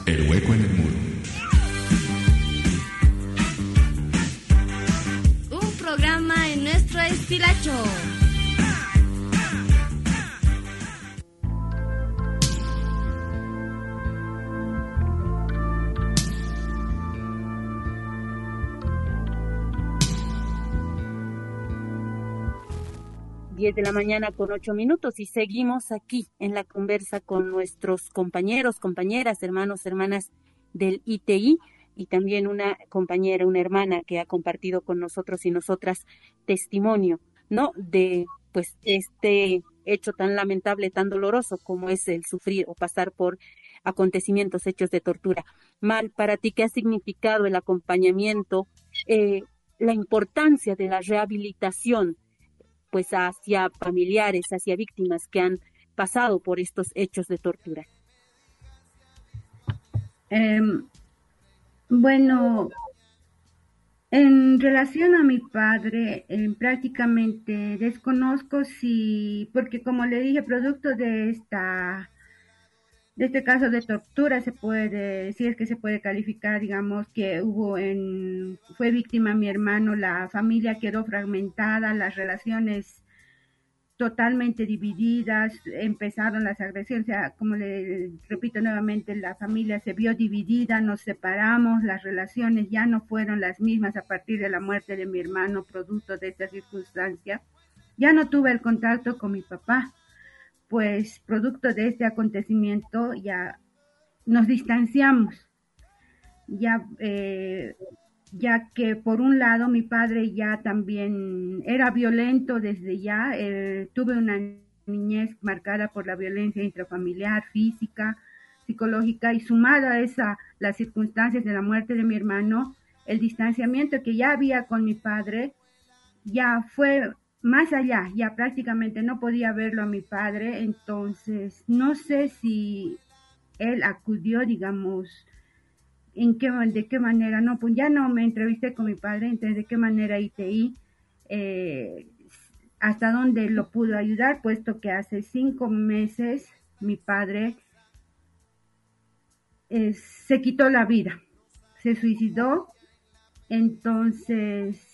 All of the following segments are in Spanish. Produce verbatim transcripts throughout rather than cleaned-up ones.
El hueco en el muro. Un programa en nuestro estilacho. diez de la mañana con ocho minutos y seguimos aquí en la conversa con nuestros compañeros, compañeras, hermanos, hermanas del I T I y también una compañera, una hermana que ha compartido con nosotros y nosotras testimonio, ¿no? De pues este hecho tan lamentable, tan doloroso como es el sufrir o pasar por acontecimientos, hechos de tortura. Mar, para ti, ¿qué ha significado el acompañamiento, eh, la importancia de la rehabilitación pues hacia familiares, hacia víctimas que han pasado por estos hechos de tortura? Eh, bueno, en relación a mi padre, eh, prácticamente desconozco si, porque como le dije, producto de esta, de este caso de tortura se puede, si es que se puede calificar, digamos, que hubo en, fue víctima mi hermano, la familia quedó fragmentada, las relaciones totalmente divididas, empezaron las agresiones, o sea, como le repito nuevamente, la familia se vio dividida, nos separamos, las relaciones ya no fueron las mismas a partir de la muerte de mi hermano, producto de esta circunstancia. Ya no tuve el contacto con mi papá, pues producto de este acontecimiento ya nos distanciamos, ya eh, ya que por un lado mi padre ya también era violento desde ya, eh, tuve una niñez marcada por la violencia intrafamiliar, física, psicológica, y sumado a esa, las circunstancias de la muerte de mi hermano, el distanciamiento que ya había con mi padre, ya fue más allá, ya prácticamente no podía verlo a mi padre, entonces no sé si él acudió, digamos, en qué, de qué manera, no, pues ya no me entrevisté con mi padre, entonces de qué manera I T I, eh, hasta dónde lo pudo ayudar, puesto que hace cinco meses mi padre eh, se quitó la vida, se suicidó, entonces,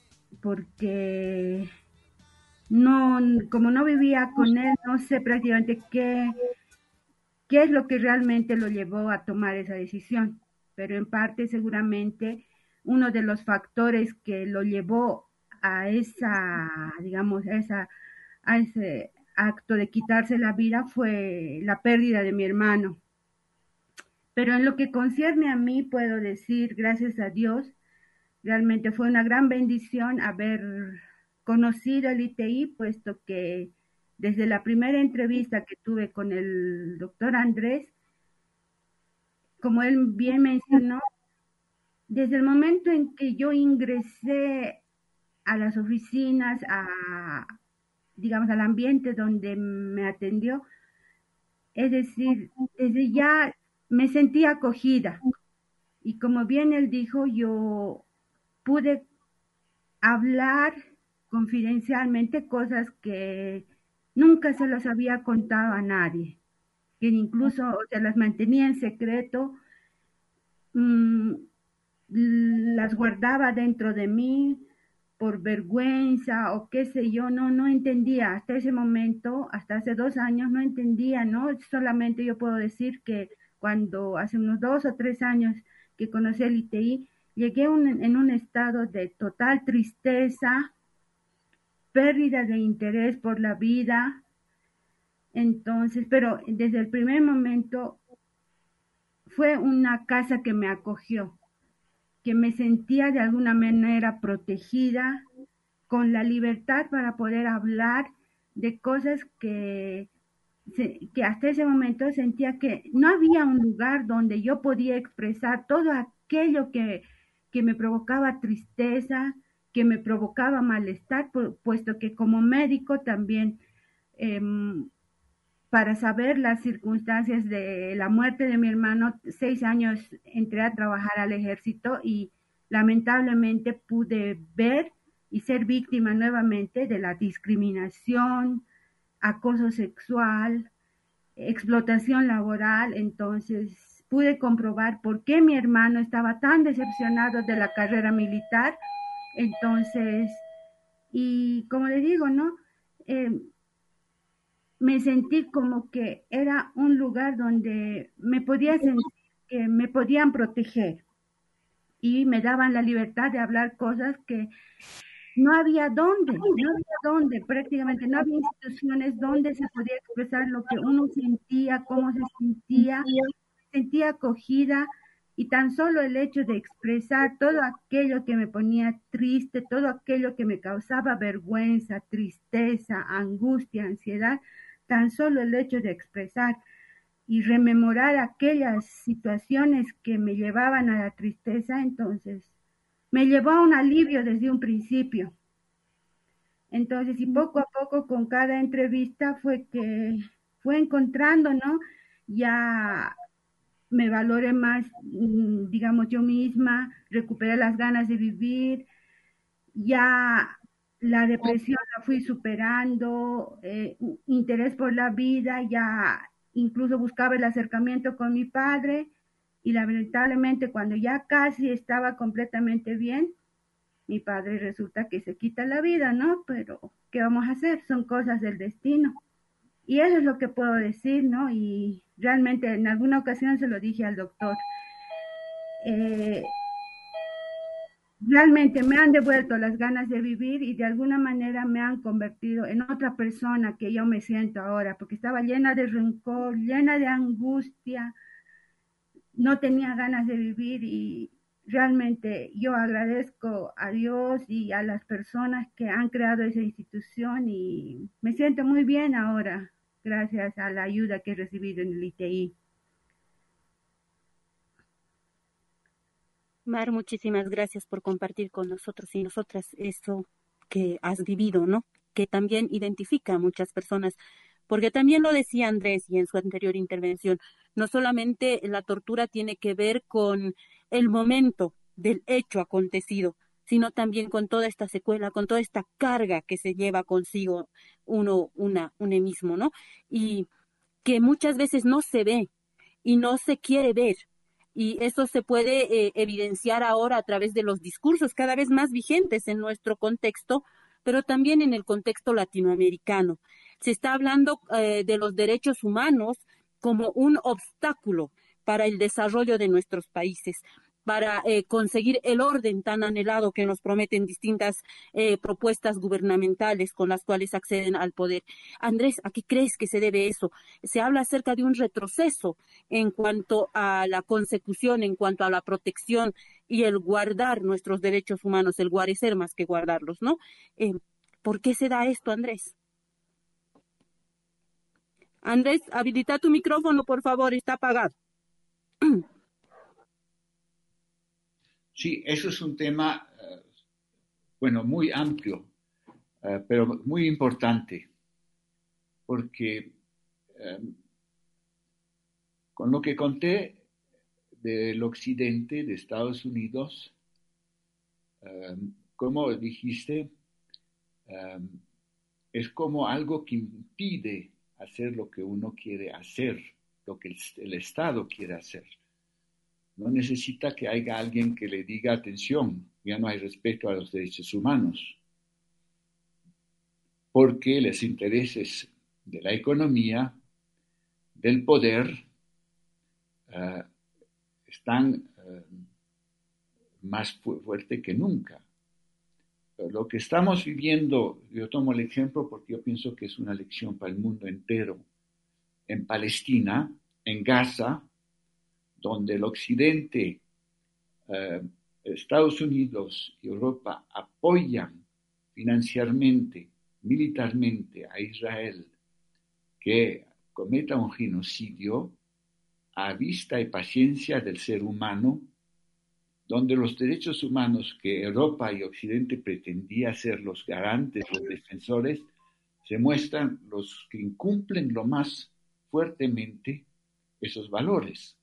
porque no, como no vivía con él, no sé prácticamente qué, qué es lo que realmente lo llevó a tomar esa decisión, pero en parte seguramente uno de los factores que lo llevó a esa, digamos, a, esa, a ese acto de quitarse la vida fue la pérdida de mi hermano. Pero en lo que concierne a mí, puedo decir, gracias a Dios, realmente fue una gran bendición haber conocido el I T I, puesto que desde la primera entrevista que tuve con el doctor Andrés, como él bien mencionó, desde el momento en que yo ingresé a las oficinas, a, digamos, al ambiente donde me atendió, es decir, desde ya me sentí acogida. Y como bien él dijo, yo pude hablar confidencialmente cosas que nunca se los había contado a nadie, que incluso, o sea, las mantenía en secreto, mmm, las guardaba dentro de mí por vergüenza o qué sé yo, no, no entendía hasta ese momento, hasta hace dos años no entendía, ¿no? Solamente yo puedo decir que cuando hace unos dos o tres años que conocí el I T I, llegué un, en un estado de total tristeza, pérdida de interés por la vida, entonces, pero desde el primer momento fue una casa que me acogió, que me sentía de alguna manera protegida, con la libertad para poder hablar de cosas que, que hasta ese momento sentía que no había un lugar donde yo podía expresar todo aquello que, que me provocaba tristeza, que me provocaba malestar, puesto que como médico también, eh, para saber las circunstancias de la muerte de mi hermano, seis años entré a trabajar al ejército y lamentablemente pude ver y ser víctima nuevamente de la discriminación, acoso sexual, explotación laboral. Entonces pude comprobar por qué mi hermano estaba tan decepcionado de la carrera militar. Entonces, y como le digo, ¿no? Eh, me sentí como que era un lugar donde me podía sentir que me podían proteger y me daban la libertad de hablar cosas que no había dónde, no había dónde, prácticamente no había instituciones donde se podía expresar lo que uno sentía, cómo se sentía, sentía acogida, y tan solo el hecho de expresar todo aquello que me ponía triste, todo aquello que me causaba vergüenza, tristeza, angustia, ansiedad, tan solo el hecho de expresar y rememorar aquellas situaciones que me llevaban a la tristeza, entonces me llevó a un alivio desde un principio. Entonces, y poco a poco con cada entrevista fue que fue encontrando, ¿no? Ya me valoré más, digamos, yo misma, recuperé las ganas de vivir, ya la depresión la fui superando, eh, interés por la vida, ya incluso buscaba el acercamiento con mi padre, y lamentablemente cuando ya casi estaba completamente bien, mi padre resulta que se quita la vida, ¿no? Pero, ¿qué vamos a hacer? Son cosas del destino. Y eso es lo que puedo decir, ¿no? Y realmente en alguna ocasión se lo dije al doctor. Eh, realmente me han devuelto las ganas de vivir y de alguna manera me han convertido en otra persona que yo me siento ahora, porque estaba llena de rencor, llena de angustia, no tenía ganas de vivir, y realmente yo agradezco a Dios y a las personas que han creado esa institución y me siento muy bien ahora, gracias a la ayuda que he recibido en el I T I. Mar, muchísimas gracias por compartir con nosotros y nosotras eso que has vivido, ¿no? Que también identifica a muchas personas, porque también lo decía Andrés y en su anterior intervención, no solamente la tortura tiene que ver con el momento del hecho acontecido, sino también con toda esta secuela, con toda esta carga que se lleva consigo uno, una, uno mismo, ¿no? Y que muchas veces no se ve y no se quiere ver. Y eso se puede eh, evidenciar ahora a través de los discursos cada vez más vigentes en nuestro contexto, pero también en el contexto latinoamericano. Se está hablando eh, de los derechos humanos como un obstáculo para el desarrollo de nuestros países, para eh, conseguir el orden tan anhelado que nos prometen distintas eh, propuestas gubernamentales con las cuales acceden al poder. Andrés, ¿a qué crees que se debe eso? Se habla acerca de un retroceso en cuanto a la consecución, en cuanto a la protección y el guardar nuestros derechos humanos, el guarecer más que guardarlos, ¿no? Eh, ¿Por qué se da esto, Andrés? Andrés, habilita tu micrófono, por favor, está apagado. Sí, eso es un tema, uh, bueno, muy amplio, uh, pero muy importante, porque um, con lo que conté del occidente, de Estados Unidos, um, como dijiste, um, es como algo que impide hacer lo que uno quiere hacer, lo que el, el Estado quiere hacer. No necesita que haya alguien que le diga atención, ya no hay respeto a los derechos humanos, porque los intereses de la economía, del poder, uh, están uh, más fu- fuerte que nunca. Lo que estamos viviendo, yo tomo el ejemplo porque yo pienso que es una lección para el mundo entero, en Palestina, en Gaza, donde el occidente, eh, Estados Unidos y Europa apoyan financieramente, militarmente a Israel que cometa un genocidio a vista y paciencia del ser humano, donde los derechos humanos que Europa y Occidente pretendía ser los garantes, los defensores, se muestran los que incumplen lo más fuertemente esos valores.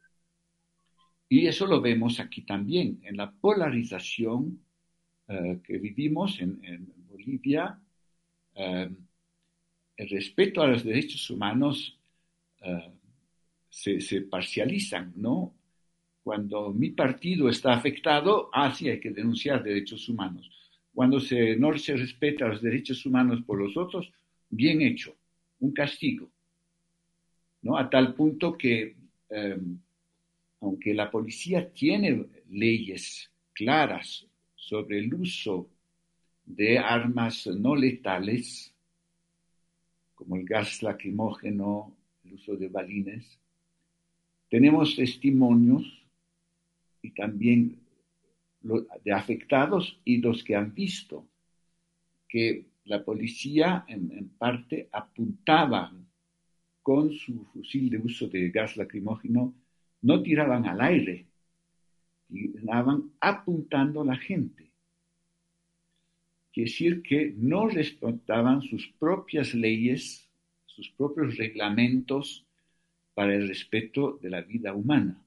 Y eso lo vemos aquí también, en la polarización uh, que vivimos en, en Bolivia. Uh, el respeto a los derechos humanos uh, se, se parcializan, ¿no? Cuando mi partido está afectado, ah, sí, hay que denunciar derechos humanos. Cuando se, no se respeta los derechos humanos por los otros, bien hecho, un castigo, ¿no? A tal punto que, eh, aunque la policía tiene leyes claras sobre el uso de armas no letales, como el gas lacrimógeno, el uso de balines, tenemos testimonios y también de afectados y los que han visto que la policía en, en parte apuntaba con su fusil de uso de gas lacrimógeno, no tiraban al aire, tiraban apuntando a la gente. Quiere decir que no respetaban sus propias leyes, sus propios reglamentos para el respeto de la vida humana.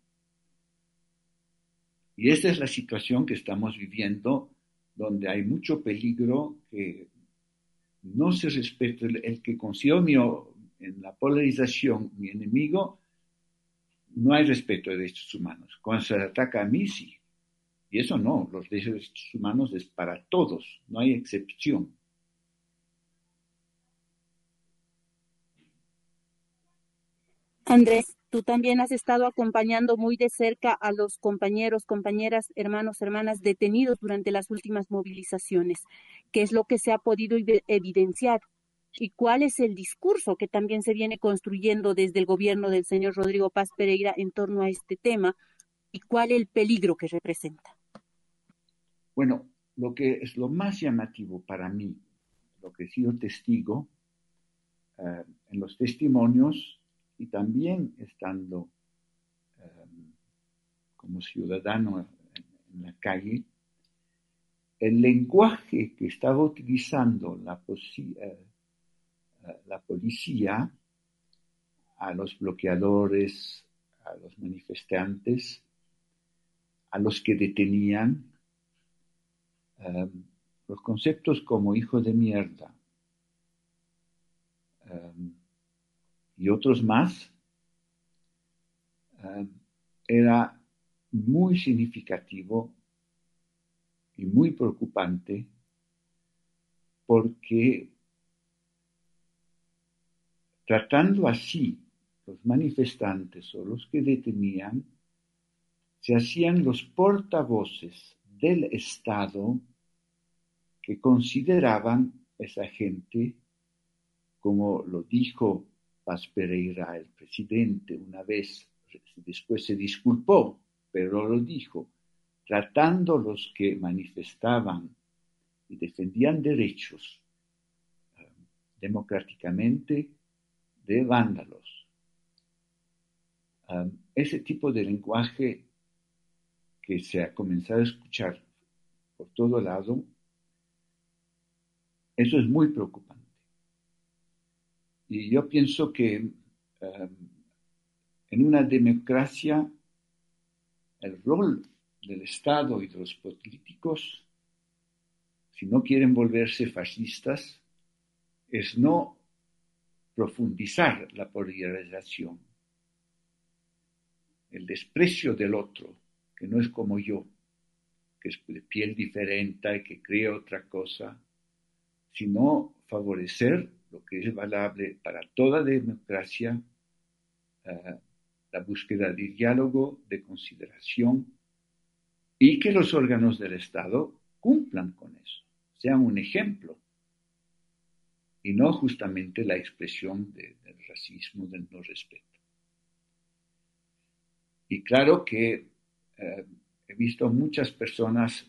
Y esta es la situación que estamos viviendo, donde hay mucho peligro, que no se respeta. El, el que considero mi, en la polarización mi enemigo, no hay respeto de derechos humanos. Cuando se ataca a mí, sí. Y eso no, los derechos humanos es para todos, no hay excepción. Andrés, tú también has estado acompañando muy de cerca a los compañeros, compañeras, hermanos, hermanas detenidos durante las últimas movilizaciones. ¿Qué es lo que se ha podido evidenciar? ¿Y cuál es el discurso que también se viene construyendo desde el gobierno del señor Rodrigo Paz Pereira en torno a este tema? ¿Y cuál es el peligro que representa? Bueno, lo que es lo más llamativo para mí, lo que he sido testigo uh, en los testimonios, y también estando um, como ciudadano en, en la calle, el lenguaje que estaba utilizando la, posi- uh, uh, la policía a los bloqueadores, a los manifestantes, a los que detenían, um, los conceptos como hijo de mierda, um, y otros más, uh, era muy significativo y muy preocupante, porque tratando así los manifestantes o los que detenían, se hacían los portavoces del Estado que consideraban esa gente, como lo dijo Paz Pereira, el presidente, una vez, después se disculpó, pero lo dijo, tratando los que manifestaban y defendían derechos eh, democráticamente de vándalos. Um, ese tipo de lenguaje que se ha comenzado a escuchar por todo lado, eso es muy preocupante. Y yo pienso que um, en una democracia el rol del Estado y de los políticos, si no quieren volverse fascistas, es no profundizar la polarización, el desprecio del otro, que no es como yo, que es de piel diferente y que cree otra cosa, sino favorecer lo que es valable para toda democracia, uh, la búsqueda de diálogo, de consideración, y que los órganos del Estado cumplan con eso, sean un ejemplo, y no justamente la expresión de, del racismo, del no respeto. Y claro que eh, he visto muchas personas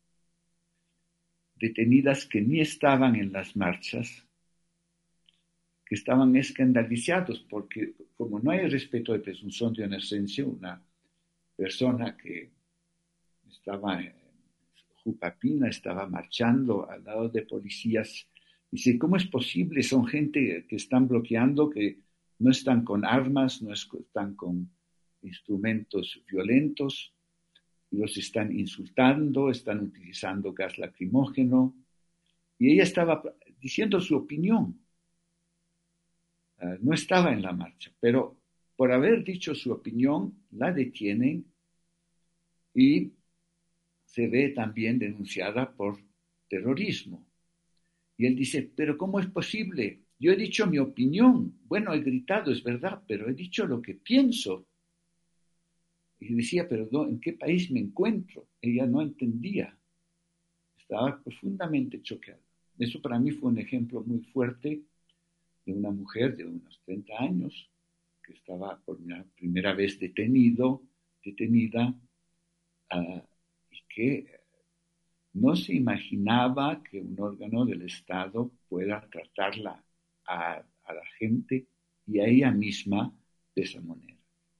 detenidas que ni estaban en las marchas, que estaban escandalizados, porque como no hay respeto de presunción de inocencia, una persona que estaba en Jupapina, estaba marchando al lado de policías, dice, ¿cómo es posible? Son gente que están bloqueando, que no están con armas, no están con instrumentos violentos, y los están insultando, están utilizando gas lacrimógeno, y ella estaba diciendo su opinión. Uh, no estaba en la marcha, pero por haber dicho su opinión, la detienen y se ve también denunciada por terrorismo. Y él dice, pero ¿cómo es posible? Yo he dicho mi opinión. Bueno, he gritado, es verdad, pero he dicho lo que pienso. Y decía, pero ¿en qué país me encuentro? Ella no entendía. Estaba profundamente choqueada. Eso para mí fue un ejemplo muy fuerte de una mujer de unos treinta años que estaba por una primera vez detenido, detenida uh, y que no se imaginaba que un órgano del Estado pueda tratarla a, a la gente y a ella misma de esa manera.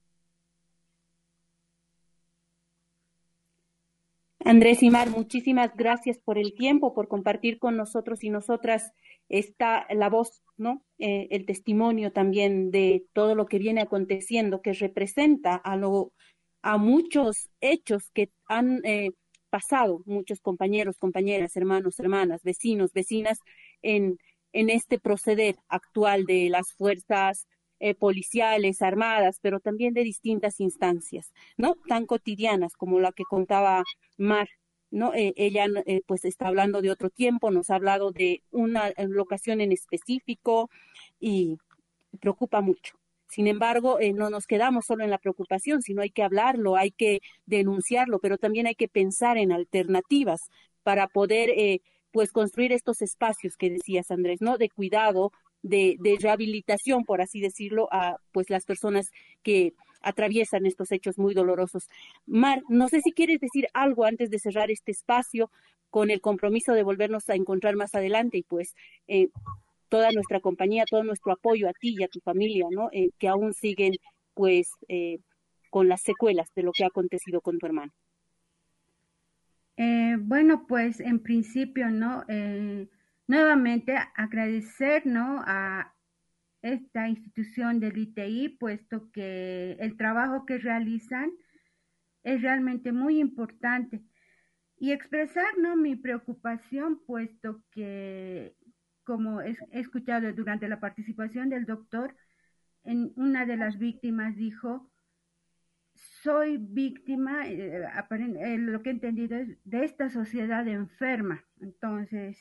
Andrés y Mar, muchísimas gracias por el tiempo, por compartir con nosotros y nosotras esta, la voz, ¿no? Eh, el testimonio también de todo lo que viene aconteciendo, que representa a, lo, a muchos hechos que han eh, pasado, muchos compañeros, compañeras, hermanos, hermanas, vecinos, vecinas, en, en este proceder actual de las fuerzas eh, policiales, armadas, pero también de distintas instancias, ¿no? Tan cotidianas como la que contaba Mar, ¿no? Eh, ella eh, pues está hablando de otro tiempo, nos ha hablado de una locación en específico y preocupa mucho. Sin embargo, eh, no nos quedamos solo en la preocupación, sino hay que hablarlo, hay que denunciarlo, pero también hay que pensar en alternativas para poder eh, pues construir estos espacios que decías, Andrés, ¿no? De cuidado, de, de rehabilitación, por así decirlo, a pues las personas que atraviesan estos hechos muy dolorosos. Mar, no sé si quieres decir algo antes de cerrar este espacio con el compromiso de volvernos a encontrar más adelante y pues eh, toda nuestra compañía, todo nuestro apoyo a ti y a tu familia, ¿no? Eh, que aún siguen pues eh, con las secuelas de lo que ha acontecido con tu hermano. Eh, bueno, pues en principio, ¿no? Eh, nuevamente agradecer, ¿no? A esta institución del I T I, puesto que el trabajo que realizan es realmente muy importante. Y expresar, ¿no? Mi preocupación, puesto que, como he escuchado durante la participación del doctor, en una de las víctimas dijo, soy víctima, eh, eh, lo que he entendido es de esta sociedad enferma. Entonces,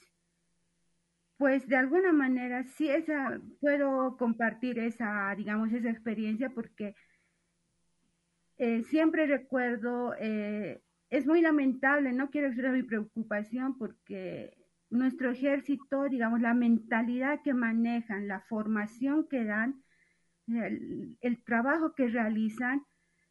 pues de alguna manera sí esa, puedo compartir esa, digamos, esa experiencia porque eh, siempre recuerdo, eh, es muy lamentable, no quiero expresar mi preocupación porque nuestro ejército, digamos, la mentalidad que manejan, la formación que dan, el, el trabajo que realizan,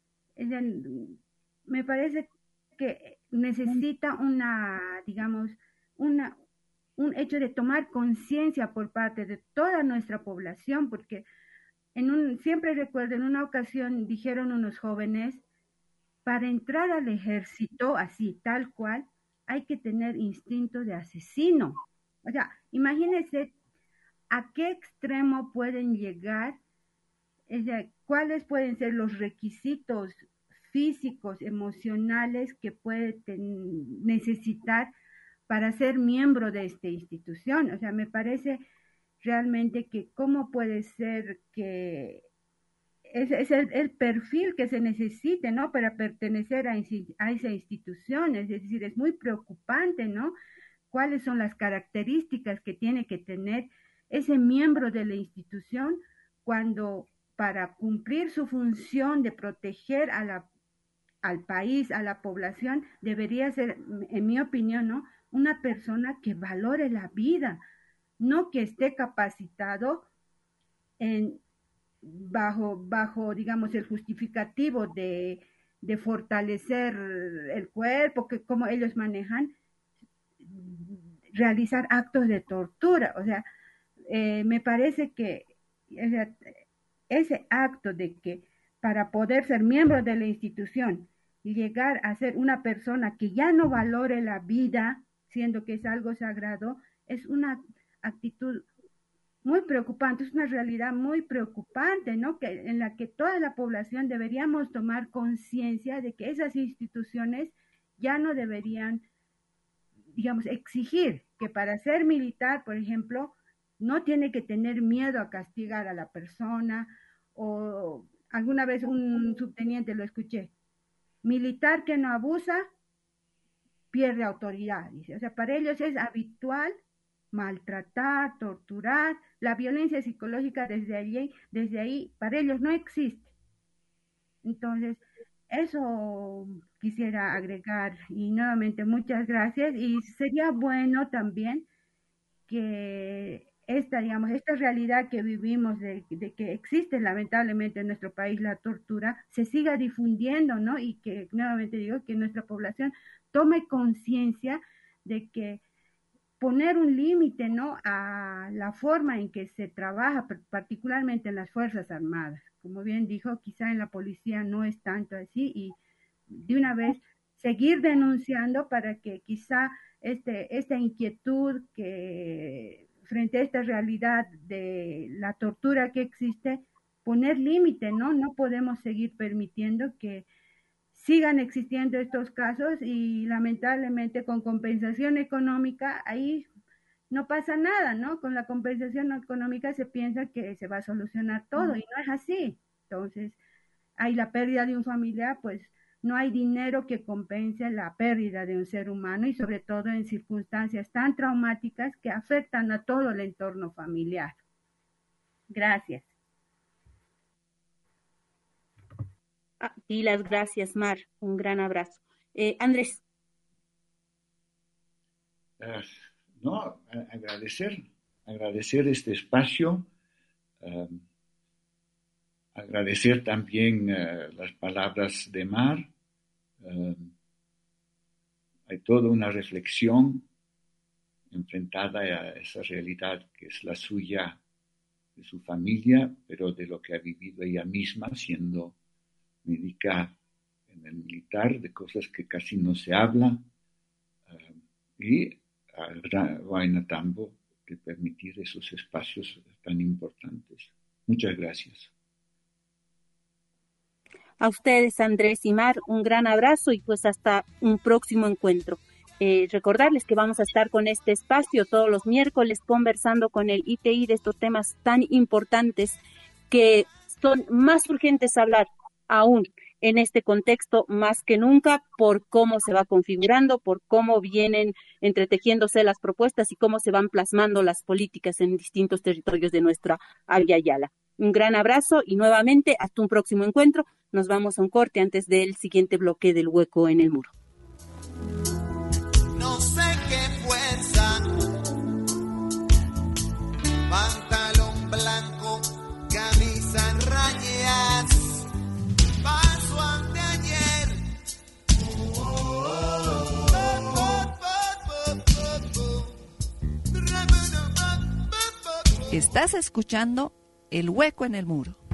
el, me parece que necesita una, digamos, una, un hecho de tomar conciencia por parte de toda nuestra población, porque en un, siempre recuerdo, en una ocasión dijeron unos jóvenes, para entrar al ejército, así, tal cual, hay que tener instinto de asesino. O sea, imagínense a qué extremo pueden llegar, o sea, cuáles pueden ser los requisitos físicos, emocionales que puede ten, necesitar para ser miembro de esta institución. O sea, me parece realmente que cómo puede ser que es, es el, el, perfil que se necesite, ¿no? Para pertenecer a, a esa institución. Es decir, es muy preocupante, ¿no? ¿Cuáles son las características que tiene que tener ese miembro de la institución cuando para cumplir su función de proteger a la, al país, a la población, debería ser, en mi opinión, ¿no? Una persona que valore la vida, no que esté capacitado en, bajo, bajo, digamos, el justificativo de, de fortalecer el cuerpo, que como ellos manejan, realizar actos de tortura. O sea, eh, me parece que o sea, ese acto de que para poder ser miembro de la institución y llegar a ser una persona que ya no valore la vida, siendo que es algo sagrado, es una actitud muy preocupante, es una realidad muy preocupante, ¿no? Que, en la que toda la población deberíamos tomar conciencia de que esas instituciones ya no deberían, digamos, exigir que para ser militar, por ejemplo, no tiene que tener miedo a castigar a la persona o alguna vez un subteniente lo escuché, militar que no abusa pierde autoridad, dice. O sea, para ellos es habitual maltratar, torturar, la violencia psicológica desde allí, desde ahí, para ellos no existe. Entonces, eso quisiera agregar, y nuevamente muchas gracias, y sería bueno también que esta, digamos, esta realidad que vivimos de, de que existe lamentablemente en nuestro país la tortura, se siga difundiendo, ¿no? Y que, nuevamente digo, que nuestra población tome conciencia de que poner un límite, ¿no?, a la forma en que se trabaja, particularmente en las Fuerzas Armadas. Como bien dijo, quizá en la policía no es tanto así, y de una vez seguir denunciando para que quizá este, esta inquietud que frente a esta realidad de la tortura que existe, poner límite, ¿no? No podemos seguir permitiendo que sigan existiendo estos casos, y lamentablemente con compensación económica ahí no pasa nada, ¿no? Con la compensación económica se piensa que se va a solucionar todo, y no es así. Entonces, hay la pérdida de un familiar, pues no hay dinero que compense la pérdida de un ser humano, y sobre todo en circunstancias tan traumáticas que afectan a todo el entorno familiar. Gracias. Ah, y las gracias, Mar. Un gran abrazo. Eh, Andrés. Uh, no, agradecer, agradecer este espacio, uh, agradecer también uh, las palabras de Mar. Uh, hay toda una reflexión enfrentada a esa realidad que es la suya, de su familia, pero de lo que ha vivido ella misma siendo médica en el militar, de cosas que casi no se habla, uh, y a Huayna Tambo de permitir esos espacios tan importantes. Muchas gracias. A ustedes, Andrés y Mar, un gran abrazo, y pues hasta un próximo encuentro. Eh, recordarles que vamos a estar con este espacio todos los miércoles conversando con el I T I de estos temas tan importantes que son más urgentes hablar aún en este contexto más que nunca, por cómo se va configurando, por cómo vienen entretejiéndose las propuestas y cómo se van plasmando las políticas en distintos territorios de nuestra Avia Yala. Un gran abrazo y nuevamente hasta un próximo encuentro. Nos vamos a un corte antes del siguiente bloque del Hueco en el Muro. No sé qué fuerza, pantalón blanco, camisa en rayas, paso ante ayer. Estás escuchando El Hueco en el Muro.